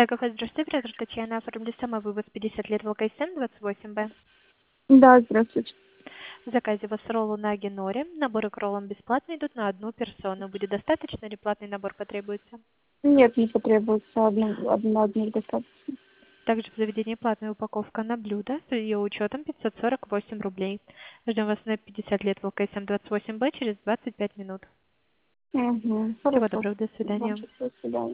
кафе, здравствуйте, оператор Татьяна. Оформили самовывоз 50 лет ВКСН 28Б. Да, здравствуйте. В заказе у вас роллы на Геноре. Наборы к роллам бесплатно идут на одну персону. Будет достаточно или платный набор потребуется? Нет, не потребуется. Одна достаточно. Также в заведении платная упаковка на блюдо с ее учетом 548 рублей. Ждем вас на 50 лет ВКСН 28Б через 25 минут. Угу, Всего хорошо. доброго, до свидания. До свидания.